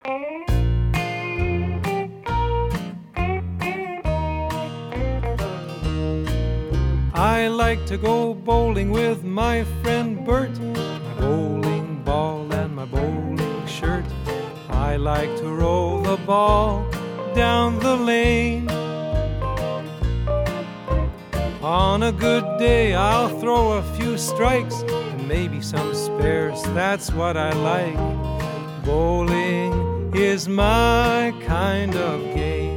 I like to go bowling with my friend Bert, my bowling ball and my bowling shirt. I like to roll the ball down the lane. On a good day I'll throw a few strikes and maybe some spares, that's what I like. Bowling is my kind of game.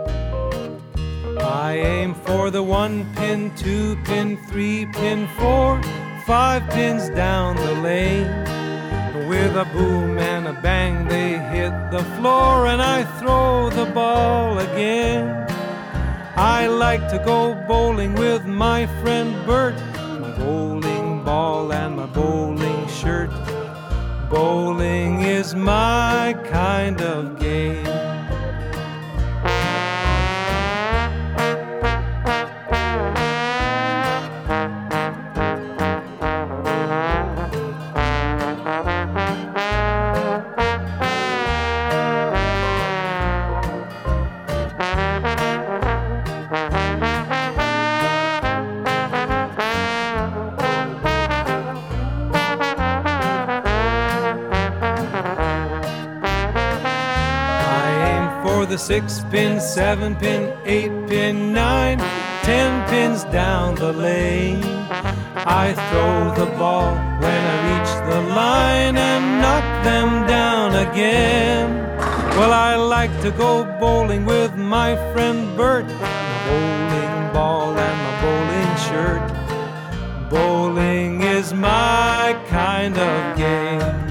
I aim for the 1 pin, 2 pin, 3 pin, 4, 5 pins down the lane. With a boom and a bang they hit the floor and I throw the ball again. I like to go bowling with my friend Bert, my bowling ball and my bowling shirt. Bowling is my kind of game. The 6 pin, 7 pin, 8 pin, 9, 10 pins down the lane. I throw the ball when I reach the line and knock them down again. Well, I like to go bowling with my friend Bert, my bowling ball and my bowling shirt. Bowling is my kind of game.